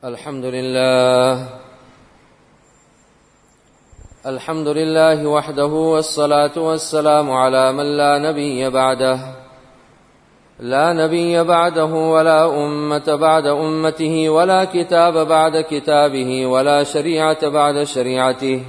الحمد لله وحده والصلاة والسلام على من لا نبي بعده لا نبي بعده ولا أمة بعد أمته ولا كتاب بعد كتابه ولا شريعة بعد شريعته.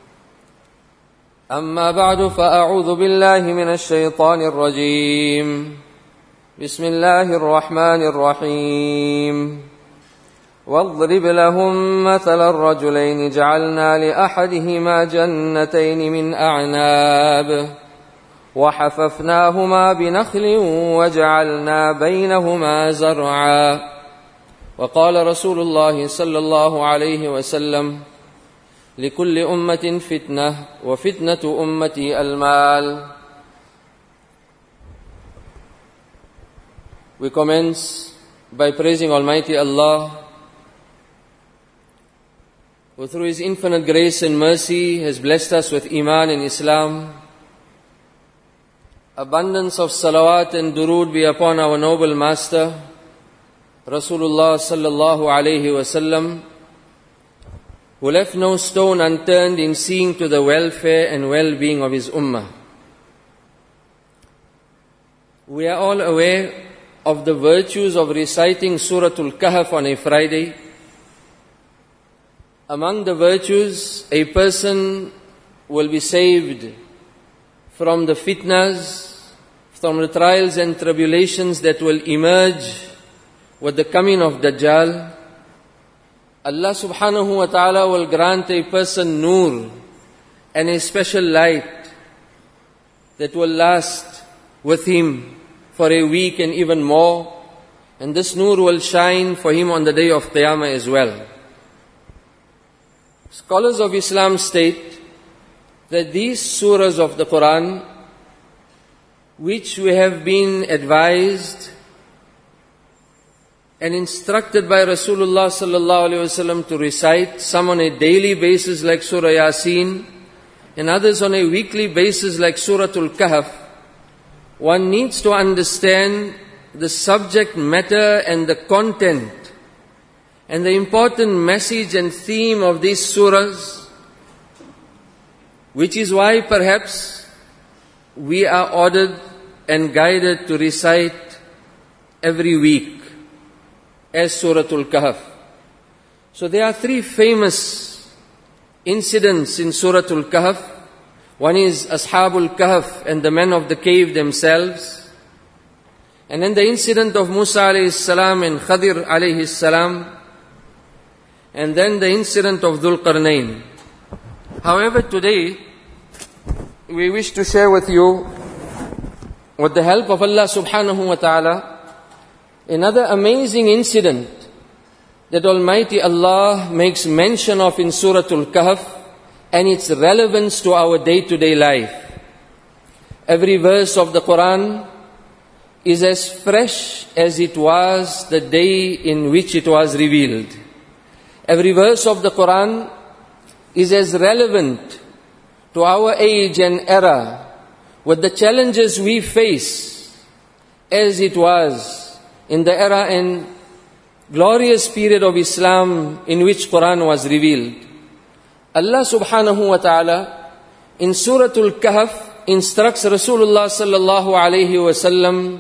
أما بعد فأعوذ بالله من الشيطان الرجيم. بسم الله الرحمن الرحيم. واضرب لهم مثل الرجلين جعلنا لأحدهما جنتين من أعناب وحففناهما بنخل وجعلنا بينهما زرعا. وقال رسول الله صلى الله عليه وسلم: لكل أمة فتنة وفتنة أمتي المال. We commence by praising Almighty Allah, who through His infinite grace and mercy has blessed us with Iman and Islam. Abundance of salawat and durood be upon our noble master, Rasulullah sallallahu alayhi wasallam, who left no stone unturned in seeing to the welfare and well-being of his ummah. We are all aware of the virtues of reciting Surah Al-Kahf on a Friday. Among the virtues, a person will be saved from the fitnas, from the trials and tribulations that will emerge with the coming of Dajjal. Allah subhanahu wa ta'ala will grant a person nur and a special light that will last with him for a week and even more. And this nur will shine for him on the day of Qiyamah as well. Scholars of Islam state that these surahs of the Quran, which we have been advised and instructed by Rasulullah sallallahu alaihi wasallam to recite, some on a daily basis like Surah Yasin, and others on a weekly basis like Surah Al-Kahf, one needs to understand the subject matter and the content and the important message and theme of these surahs, which is why perhaps we are ordered and guided to recite every week as Surah Al-Kahf. So there are three famous incidents in Surah Al-Kahf. One is Ashabul Kahf and the men of the cave themselves. And then the incident of Musa alayhi salam and Khadir alayhi salam. And then the incident of Dhul Qarnayn. However, today we wish to share with you, with the help of Allah subhanahu wa ta'ala, another amazing incident that Almighty Allah makes mention of in Surah Al-Kahf and its relevance to our day-to-day life. Every verse of the Quran is as fresh as it was the day in which it was revealed. Every verse of the Quran is as relevant to our age and era with the challenges we face as it was in the era and glorious period of Islam in which Quran was revealed. Allah subhanahu wa ta'ala in Surah Al-Kahf instructs Rasulullah sallallahu alayhi wasallam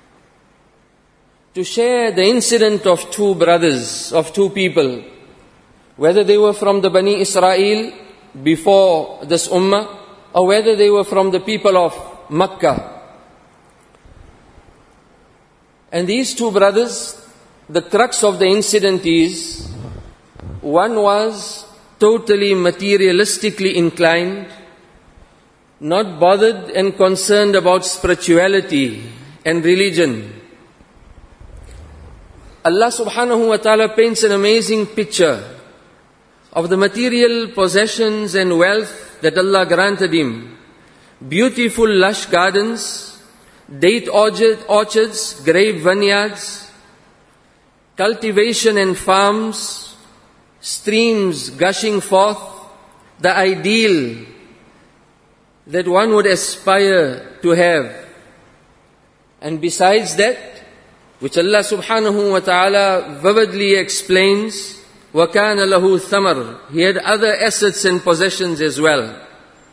to share the incident of two brothers, of two people, whether they were from the Bani Israel before this ummah, or whether they were from the people of Makkah. And these two brothers, the crux of the incident is, one was totally materialistically inclined, not bothered and concerned about spirituality and religion. Allah subhanahu wa ta'ala paints an amazing picture of the material possessions and wealth that Allah granted him. Beautiful lush gardens, date orchards, grape vineyards, cultivation and farms, streams gushing forth, the ideal that one would aspire to have. And besides that, which Allah subhanahu wa ta'ala vividly explains وَكَانَ لَهُ ثَمَرٌ. He had other assets and possessions as well.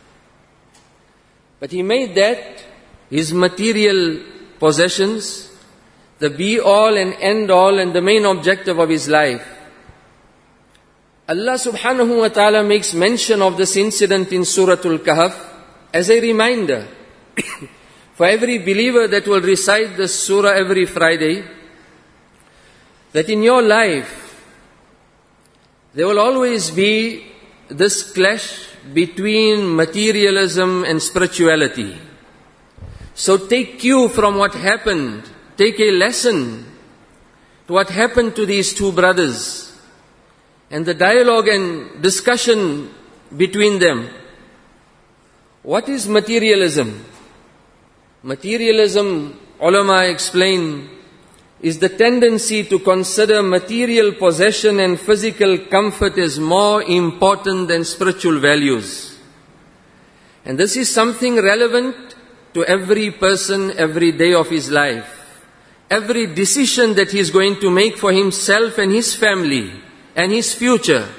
But he made that his material possessions the be-all and end-all and the main objective of his life. Allah subhanahu wa ta'ala makes mention of this incident in Surah Al-Kahf as a reminder for every believer that will recite this surah every Friday, that in your life there will always be this clash between materialism and spirituality. So take cue from what happened, take a lesson to what happened to these two brothers and the dialogue and discussion between them. What is materialism? Materialism, ulama explain, is the tendency to consider material possession and physical comfort as more important than spiritual values. And this is something relevant to every person every day of his life. Every decision that he is going to make for himself and his family and his future,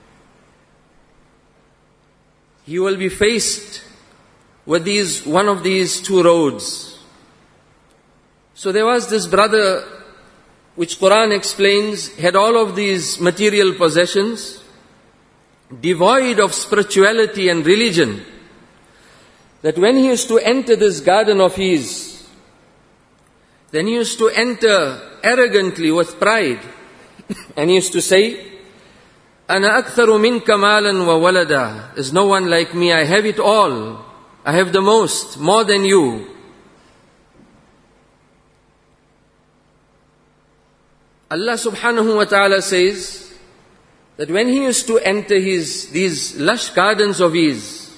he will be faced with one of these two roads. So there was this brother, which Quran explains, had all of these material possessions, devoid of spirituality and religion, that when he used to enter this garden of his, then he used to enter arrogantly with pride, and he used to say, أَنَا أَكْثَرُ مِنْكَ مَالًا وَوَلَدًا. There's no one like me, I have it all. I have the most, more than you. Allah subhanahu wa ta'ala says that when he used to enter these lush gardens of his,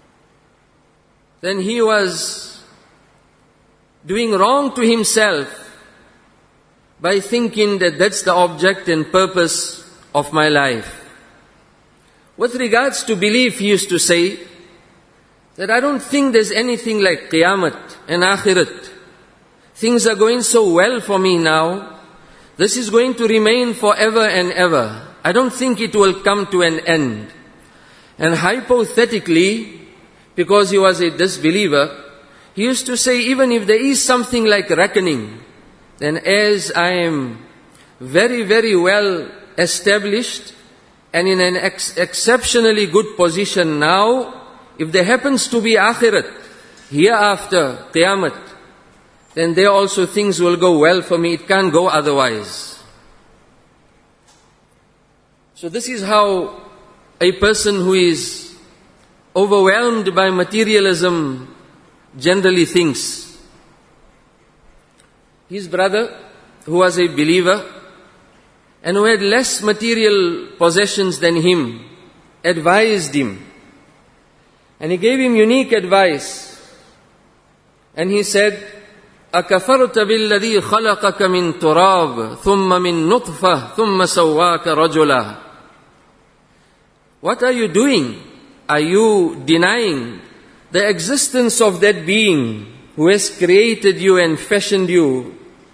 then he was doing wrong to himself by thinking that that's the object and purpose of my life. With regards to belief, he used to say that I don't think there's anything like Qiyamah and Akhirat. Things are going so well for me now. This is going to remain forever and ever. I don't think it will come to an end. And hypothetically, because he was a disbeliever, he used to say, even if there is something like reckoning, then as I am very, very well established and in an exceptionally good position now, if there happens to be Akhirat, hereafter, Qiyamah, then there also things will go well for me. It can't go otherwise. So this is how a person who is overwhelmed by materialism generally thinks. His brother, who was a believer and who had less material possessions than him, advised him. And he gave him unique advice. And he said, أَكَفَرْتَ بِالَّذِي خَلَقَكَ مِنْ تُرَابٍ ثُمَّ مِنْ نُطْفَةٍ ثُمَّ سَوَّاكَ رَجُلًا. What are you doing? Are you denying the existence of that being who has created you and fashioned you?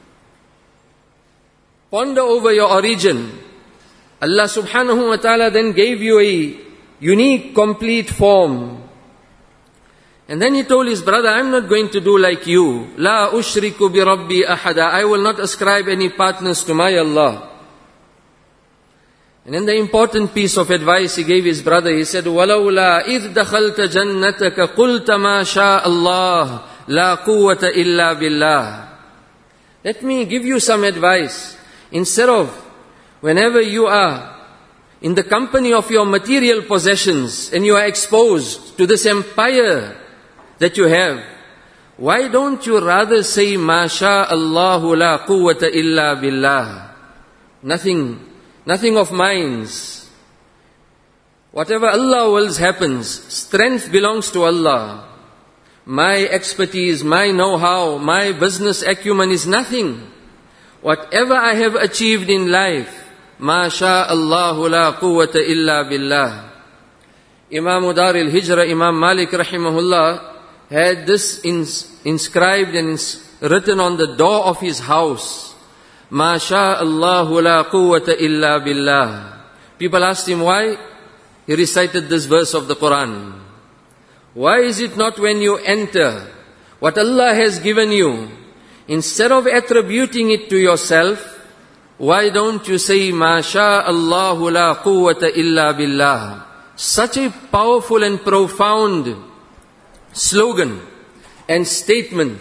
Ponder over your origin. Allah subhanahu wa ta'ala then gave you a unique, complete form. And then he told his brother, I'm not going to do like you. La ushriku bi rabbi ahada. I will not ascribe any partners to my Allah. And then the important piece of advice he gave his brother, he said, وَلَوْلَا إِذْ دَخَلْتَ جَنَّتَكَ قُلْتَ مَا شَاءَ اللَّهِ لَا قُوَّةَ إِلَّا بِاللَّهِ. Let me give you some advice. Instead of, whenever you are in the company of your material possessions and you are exposed to this empire that you have, why don't you rather say, مَا شَاءَ اللَّهُ لَا قُوَّةَ إِلَّا بِاللَّهِ. Nothing of minds. Whatever Allah wills happens. Strength belongs to Allah. My expertise, my know-how, my business acumen is nothing. Whatever I have achieved in life, مَا شَاءَ اللَّهُ لَا قُوَّةَ إِلَّا بِاللَّهِ. Imam Dar al-Hijra, Imam Malik rahimahullah, had this inscribed and written on the door of his house. مَا شَاءَ اللَّهُ لَا قُوَّةَ إِلَّا بِاللَّهِ. People asked him why. He recited this verse of the Quran. Why is it not when you enter what Allah has given you, instead of attributing it to yourself, why don't you say, Ma sha Allahu la quwwata illa billah? Such a powerful and profound slogan and statement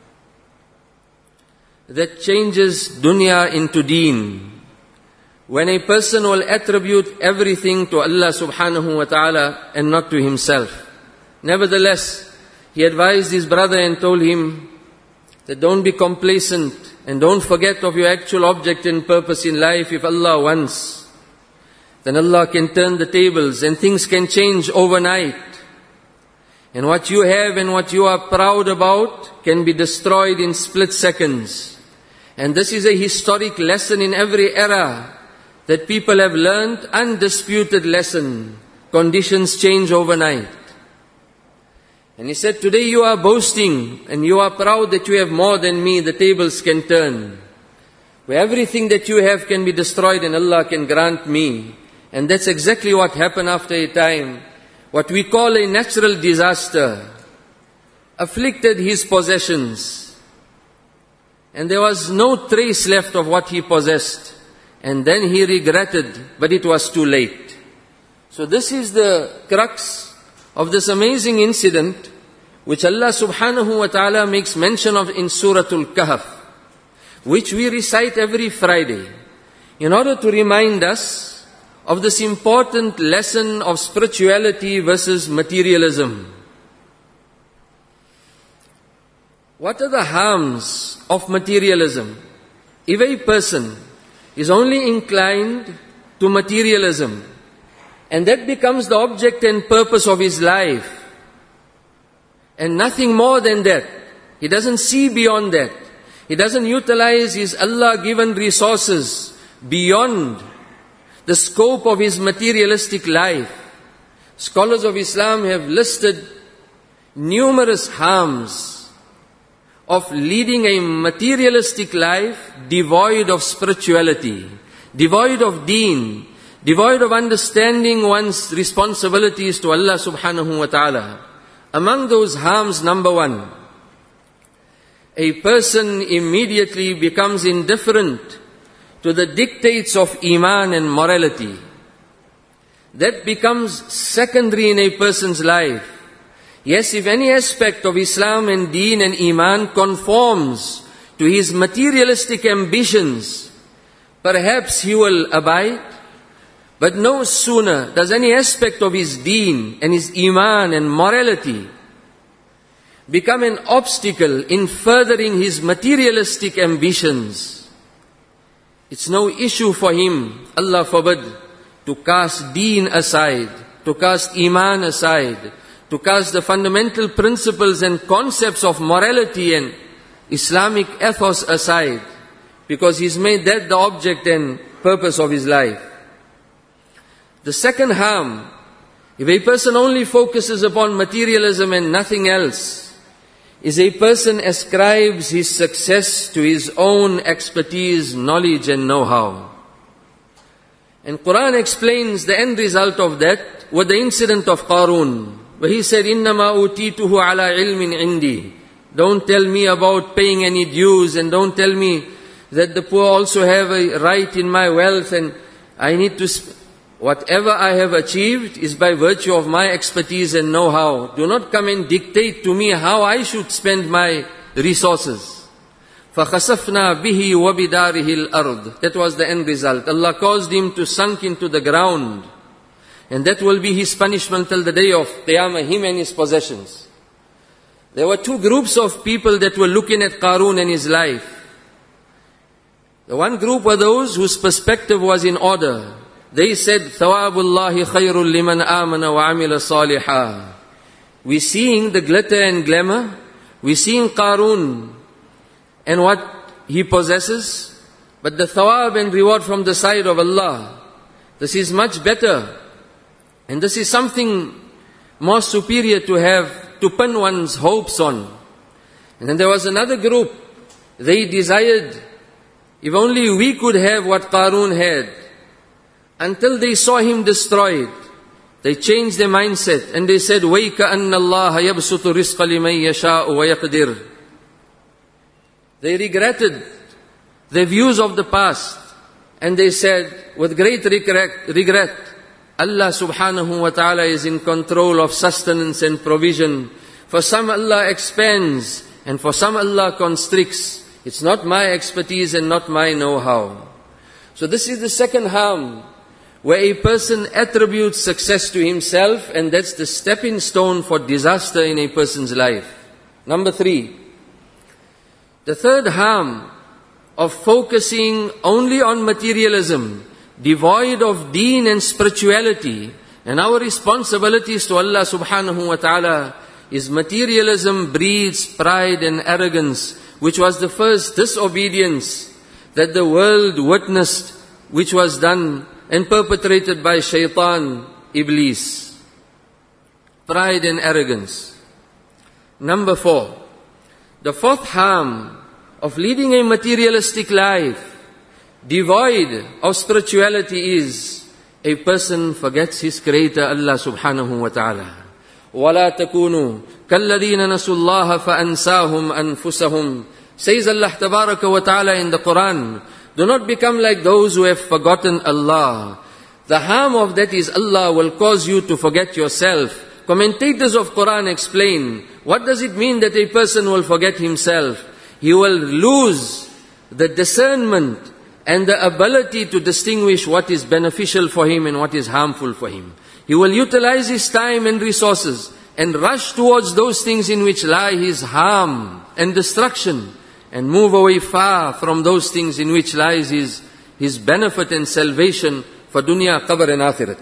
that changes dunya into deen. When a person will attribute everything to Allah subhanahu wa ta'ala and not to himself. Nevertheless, he advised his brother and told him that don't be complacent and don't forget of your actual object and purpose in life. If Allah wants, then Allah can turn the tables and things can change overnight. And what you have and what you are proud about can be destroyed in split seconds. And this is a historic lesson in every era that people have learned, undisputed lesson. Conditions change overnight. And he said, today you are boasting and you are proud that you have more than me, the tables can turn. Where everything that you have can be destroyed and Allah can grant me. And that's exactly what happened after a time. What we call a natural disaster afflicted his possessions. And there was no trace left of what he possessed. And then he regretted, but it was too late. So this is the crux of this amazing incident, which Allah subhanahu wa ta'ala makes mention of in Surah Al-Kahf, which we recite every Friday, in order to remind us of this important lesson of spirituality versus materialism. What are the harms of materialism? If a person is only inclined to materialism, and that becomes the object and purpose of his life, and nothing more than that, he doesn't see beyond that, he doesn't utilize his Allah-given resources beyond the scope of his materialistic life. Scholars of Islam have listed numerous harms of leading a materialistic life devoid of spirituality, devoid of deen, devoid of understanding one's responsibilities to Allah subhanahu wa ta'ala. Among those harms, number one, a person immediately becomes indifferent to the dictates of iman and morality. That becomes secondary in a person's life. Yes, if any aspect of Islam and deen and iman conforms to his materialistic ambitions, perhaps he will abide. But no sooner does any aspect of his deen and his iman and morality become an obstacle in furthering his materialistic ambitions, it's no issue for him, Allah forbid, to cast deen aside, to cast iman aside, to cast the fundamental principles and concepts of morality and Islamic ethos aside, because he's made that the object and purpose of his life. The second harm, if a person only focuses upon materialism and nothing else, is a person ascribes his success to his own expertise, knowledge and know-how. And Quran explains the end result of that with the incident of Qarun, where he said, إِنَّمَا أُوتِيتُهُ عَلَىٰ عِلْمٍ عِنْدِي. Don't tell me about paying any dues, and don't tell me that the poor also have a right in my wealth, and I need to... Whatever I have achieved is by virtue of my expertise and know-how. Do not come and dictate to me how I should spend my resources. فَخَسَفْنَا بِهِ وَبِدَارِهِ الْأَرْضِ. That was the end result. Allah caused him to sink into the ground. And that will be his punishment till the day of Qiyamah, him and his possessions. There were two groups of people that were looking at Qarun and his life. The one group were those whose perspective was in order. They said, ثَوَابُ اللَّهِ خَيْرٌ لِمَنْ آمَنَ وَعَمِلَ صَالِحًا. We're seeing the glitter and glamour. We're seeing Qarun and what he possesses. But the thawab and reward from the side of Allah, this is much better. And this is something more superior to have, to pin one's hopes on. And then there was another group. They desired, if only we could have what Qarun had. until they saw him destroyed. They changed their mindset and they said, وَيْكَأَنَّ اللَّهَ يَبْسُطُ رِزْقَ لِمَنْ يَشَاءُ وَيَقْدِرُ. They regretted their views of the past and they said, with great regret, Allah subhanahu wa ta'ala is in control of sustenance and provision. For some Allah expands and for some Allah constricts. It's not my expertise and not my know-how. So this is the second harm, where a person attributes success to himself, and that's the stepping stone for disaster in a person's life. Number 3, the third harm of focusing only on materialism, devoid of deen and spirituality, and our responsibilities to Allah subhanahu wa ta'ala, is materialism breeds pride and arrogance, which was the first disobedience that the world witnessed, which was done and perpetrated by Shaitan, Iblis. Pride and arrogance. Number 4, the fourth harm of leading a materialistic life, devoid of spirituality, is a person forgets his Creator, Allah subhanahu wa ta'ala. وَلَا تَكُونُوا كَالَّذِينَ نَسُوا اللَّهَ فَأَنْسَاهُمْ أَنفُسَهُم. Says Allah Tabaraka wa Ta'ala in the Quran, do not become like those who have forgotten Allah. The harm of that is Allah will cause you to forget yourself. Commentators of Quran explain, what does it mean that a person will forget himself? He will lose the discernment and the ability to distinguish what is beneficial for him and what is harmful for him. He will utilize his time and resources and rush towards those things in which lie his harm and destruction, and move away far from those things in which lies his benefit and salvation for dunya, qabr and akhirat.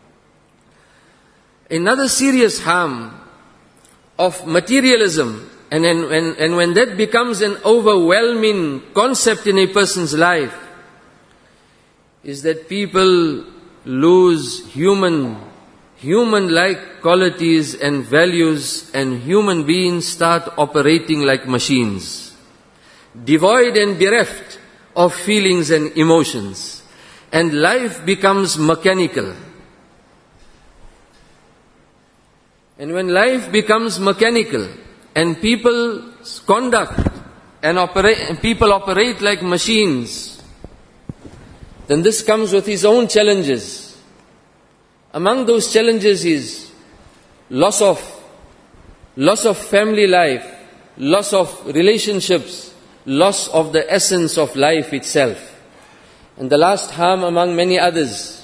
Another serious harm of materialism, and when that becomes an overwhelming concept in a person's life, is that people lose human-like qualities and values, and human beings start operating like machines, devoid and bereft of feelings and emotions, and life becomes mechanical. And when life becomes mechanical and people's conduct and people operate like machines, then this comes with its own challenges. Among those challenges is loss of family life, loss of relationships, loss of the essence of life itself. And the last harm, among many others,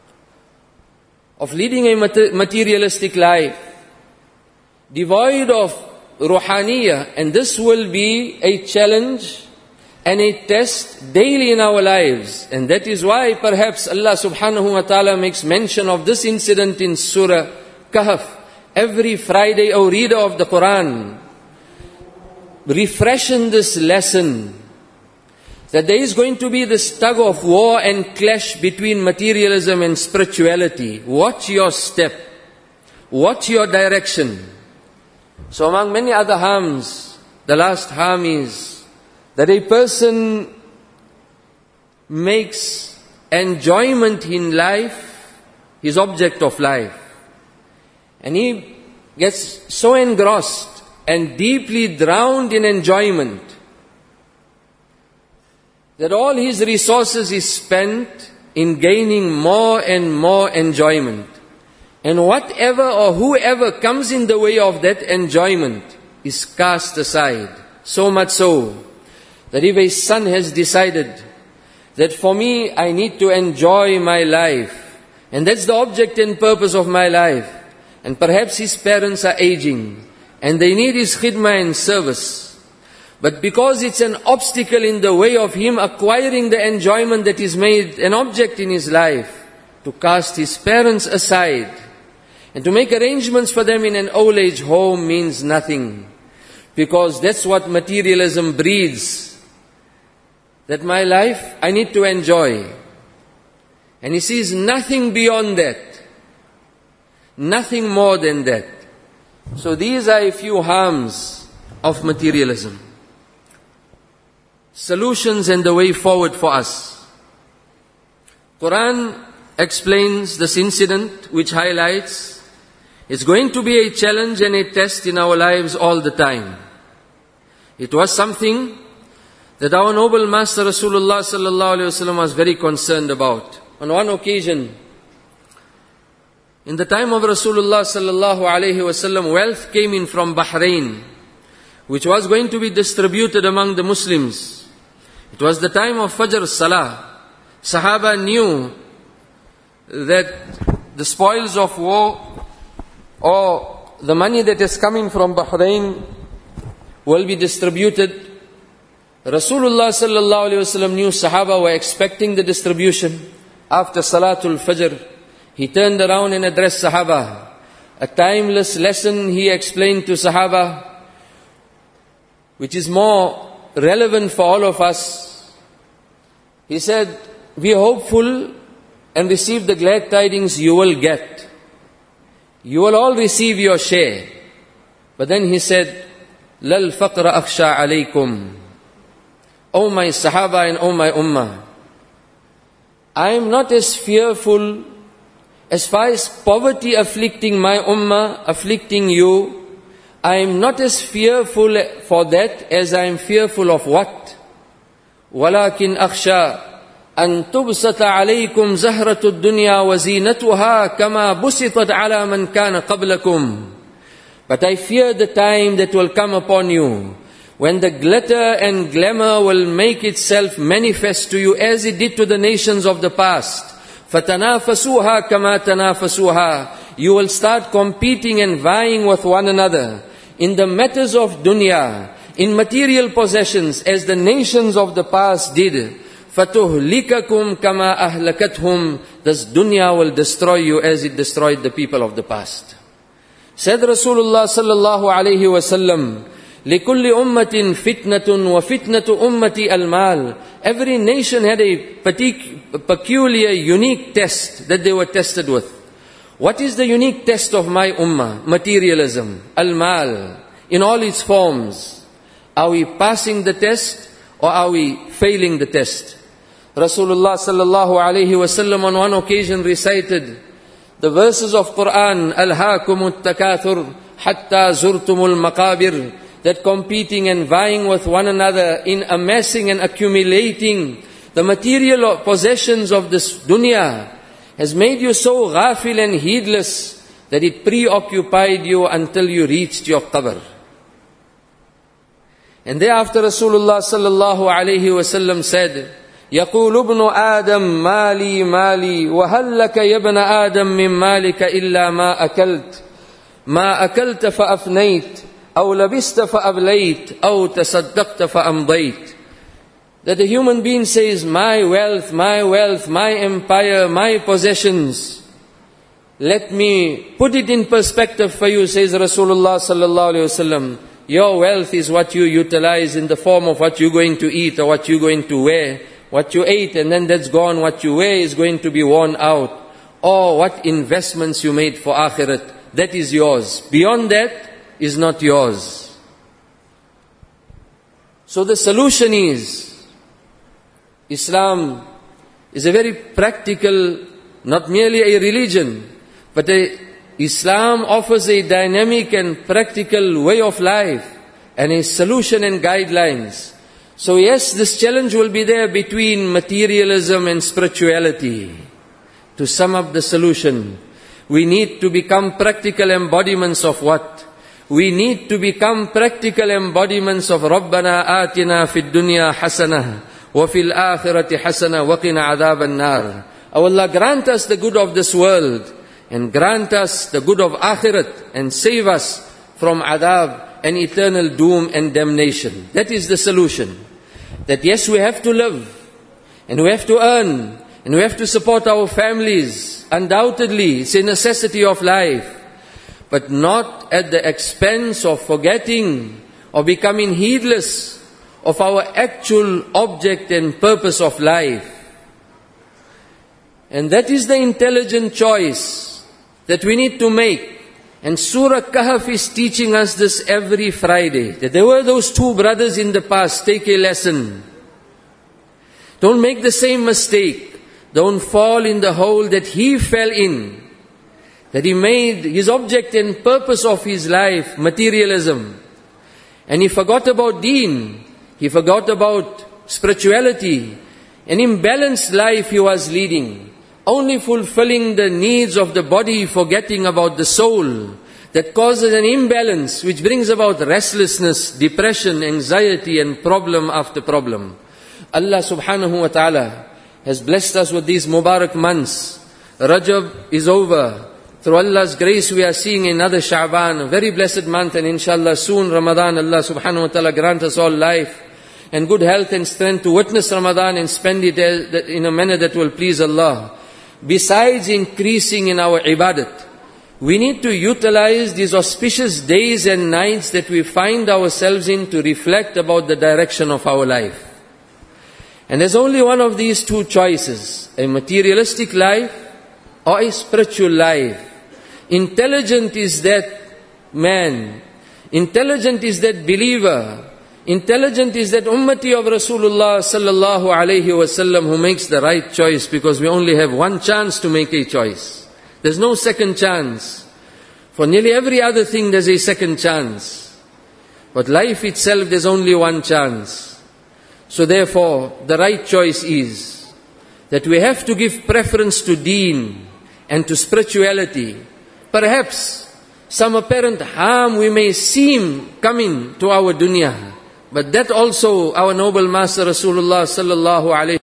of leading a materialistic life, devoid of ruhaniyah, and this will be a challenge and a test daily in our lives. And that is why perhaps Allah subhanahu wa ta'ala makes mention of this incident in Surah Kahf. Every Friday, O reader of the Quran, refreshing this lesson, that there is going to be this tug of war and clash between materialism and spirituality. Watch your step. Watch your direction. So among many other harms, the last harm is that a person makes enjoyment in life his object of life. And he gets so engrossed and deeply drowned in enjoyment that all his resources is spent in gaining more and more enjoyment. And whatever or whoever comes in the way of that enjoyment is cast aside. So much so that if a son has decided that for me I need to enjoy my life, and that's the object and purpose of my life, and perhaps his parents are aging and they need his khidmah and service, but because it's an obstacle in the way of him acquiring the enjoyment that is made an object in his life, to cast his parents aside and to make arrangements for them in an old age home means nothing. Because that's what materialism breeds. That my life, I need to enjoy. And he sees nothing beyond that. Nothing more than that. So these are a few harms of materialism. Solutions and the way forward for us. Quran explains this incident, which highlights it's going to be a challenge and a test in our lives all the time. It was something that our noble Master Rasulullah sallallahu alaihi wasallam was very concerned about. On one occasion, in the time of Rasulullah sallallahu alaihi wasallam, wealth came in from Bahrain, which was going to be distributed among the Muslims. It was the time of Fajr Salah. Sahaba knew that the spoils of war or the money that is coming from Bahrain will be distributed. Rasulullah sallallahu alaihi wasallam knew Sahaba were expecting the distribution. After Salatul Fajr, he turned around and addressed Sahaba. A timeless lesson he explained to Sahaba, which is more relevant for all of us. He said, "We are hopeful and receive the glad tidings you will get. You will all receive your share." But then he said, "Lal faqra akhsha alaykum." O my Sahaba and O my Ummah, I am not as fearful as far as poverty afflicting my Ummah, afflicting you. I am not as fearful for that as I am fearful of what? وَلَكِنْ أَخْشَى أَن تُبْسَطَ عَلَيْكُمْ زَهْرَةُ الدُّنْيَا وَزِينَتُهَا كَمَا بُسِطَتْ عَلَى مَنْ كَانَ قَبْلَكُمْ. But I fear the time that will come upon you, when the glitter and glamour will make itself manifest to you as it did to the nations of the past. فَتَنَافَسُوهَا كَمَا تَنَافَسُوهَا. You will start competing and vying with one another in the matters of dunya, in material possessions, as the nations of the past did. فَتُهْلِكَكُمْ كَمَا أَهْلَكَتْهُمْ. This dunya will destroy you as it destroyed the people of the past. Said Rasulullah sallallahu alayhi wa sallam, لِكُلِّ أُمَّةٍ فِتْنَةٌ وَفِتْنَةُ أُمَّتِي الْمَالِ. Every nation had a peculiar, unique test that they were tested with. What is the unique test of my ummah? Materialism, al-mal, in all its forms. Are we passing the test or are we failing the test? Rasulullah sallallahu alayhi wa sallam on one occasion recited the verses of Quran, أَلْهَاكُمُ التَّكَاثُرُ حَتَّى زُرْتُمُ الْمَقَابِرِ, that competing and vying with one another in amassing and accumulating the material possessions of this dunya has made you so ghafil and heedless that it preoccupied you until you reached your qabr. And thereafter Rasulullah sallallahu alayhi wa sallam said, يَقُولُ ابْنُ آدَمْ مَالِي مَالِي وَهَلْ لَكَ يَا ابْنَ آدَمْ مِنْ مَالِكَ إِلَّا مَا أَكَلْتَ فَأَفْنَيْتَ أَوْ لَبِسْتَ فَأَبْلَيْتَ أَوْ تَصَدَّقْتَ فَأَمْضَيْتَ. That the human being says, my wealth, my empire, my possessions. Let me put it in perspective for you, says Rasulullah sallallahu alayhi wasallam. Your wealth is what you utilize in the form of what you're going to eat or what you're going to wear. What you ate and then that's gone, what you wear is going to be worn out. Or what investments you made for akhirat, that is yours. Beyond that is not yours. So the solution is, Islam is a very practical, not merely a religion, but Islam offers a dynamic and practical way of life and a solution and guidelines. So yes, this challenge will be there between materialism and spirituality. To sum up the solution, we need to become practical embodiments of what? We need to become practical embodiments of رَبَّنَا آتِنَا فِي الدُّنْيَا حَسَنَةً وَفِي الْآخِرَةِ حَسَنَةً وَقِنَا عَذَابَ النَّارِ. O Allah, grant us the good of this world and grant us the good of akhirat and save us from adab and eternal doom and damnation. That is the solution. That yes, we have to live and we have to earn and we have to support our families. Undoubtedly, it's a necessity of life, but not at the expense of forgetting or becoming heedless of our actual object and purpose of life. And that is the intelligent choice that we need to make. And Surah Kahf is teaching us this every Friday. That there were those two brothers in the past. Take a lesson. Don't make the same mistake. Don't fall in the hole that he fell in, that he made his object and purpose of his life materialism. And he forgot about deen, he forgot about spirituality. An imbalanced life he was leading, only fulfilling the needs of the body, forgetting about the soul. That causes an imbalance which brings about restlessness, depression, anxiety and problem after problem. Allah subhanahu wa ta'ala has blessed us with these Mubarak months. Rajab is over. Through Allah's grace we are seeing another Sha'ban, a very blessed month, and inshallah soon Ramadan. Allah subhanahu wa ta'ala grant us all life and good health and strength to witness Ramadan and spend it in a manner that will please Allah. Besides increasing in our ibadat, we need to utilize these auspicious days and nights that we find ourselves in to reflect about the direction of our life. And there's only one of these two choices, a materialistic life or a spiritual life. Intelligent is that man, intelligent is that believer, intelligent is that ummati of Rasulullah sallallahu alayhi wasallam who makes the right choice, because we only have one chance to make a choice. There's no second chance. For nearly every other thing there's a second chance. But life itself there's only one chance. So therefore the right choice is that we have to give preference to deen and to spirituality. Perhaps some apparent harm we may seem coming to our dunya, but that also our noble Master Rasulullah sallallahu alayhi